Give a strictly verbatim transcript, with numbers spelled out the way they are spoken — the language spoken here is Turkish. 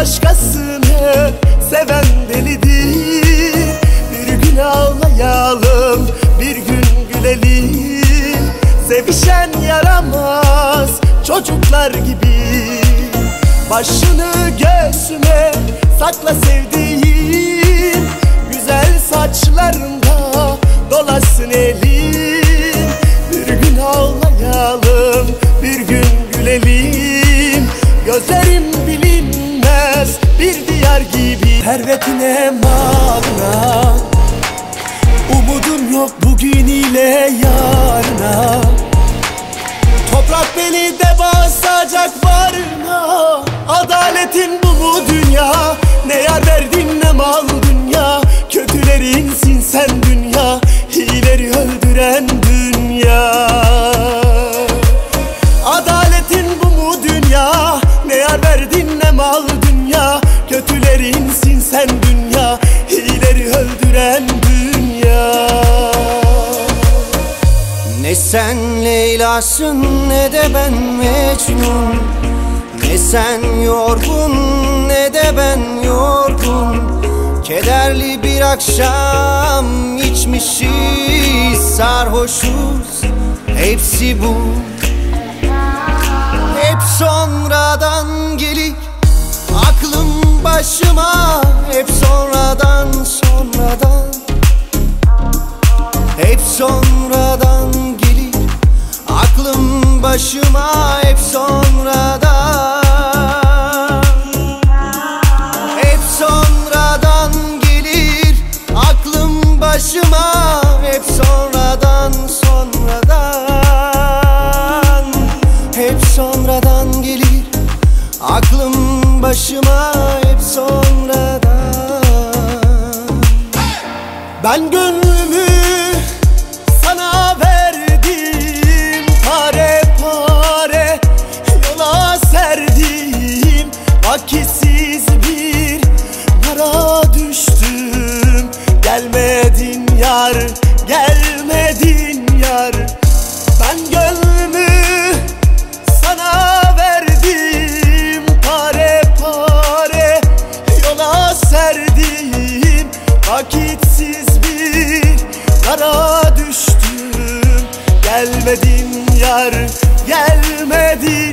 başkasını seven delidir. Bir gün ağlayalım, bir gün gülelim. Sevişen yaramaz çocuklar gibi. Başını göğsüme sakla sevdiğim, güzel saçlarında dolasın elim. Bir gün ağlayalım, bir gün gülelim. Gözlerim bilinmez bir diyar gibi. Servetine malına umudum yok bugün ile yarına. Toprak beni de basacak bağrına. Adaletin bu mu dünya? Ne yar verdin ne mal dünya. Kötülerinsin sen dünya, hileri öldüren dünya. Adaletin bu mu dünya? Ne yar verdin ne mal dünya. Kötülerinsin sen dünya, hileri öldüren dünya. Ne sen Leyla'sın ne de ben Mecnun. Ne sen yorgun ne de ben yorgun. Kederli bir akşam içmişiz, sarhoşuz, hepsi bu. Hep sonradan gelir aklım başıma. Hep sonradan sonradan. Hep sonradan gelir aklım başıma. Hep sonradan. Hep sonradan gelir aklım başıma. Hep sonradan sonradan. Hep sonradan gelir aklım başıma. Hep sonradan. Ben gönlümü sana verdim, pare pare yola serdim. Vakitsiz bir yara düştüm. Gelmedin yar, gelmedin yar. Ben gönlümü sana verdim, pare pare yola serdim. Vakitsiz bir yara düştüm. Gelmedin yar, gelmedin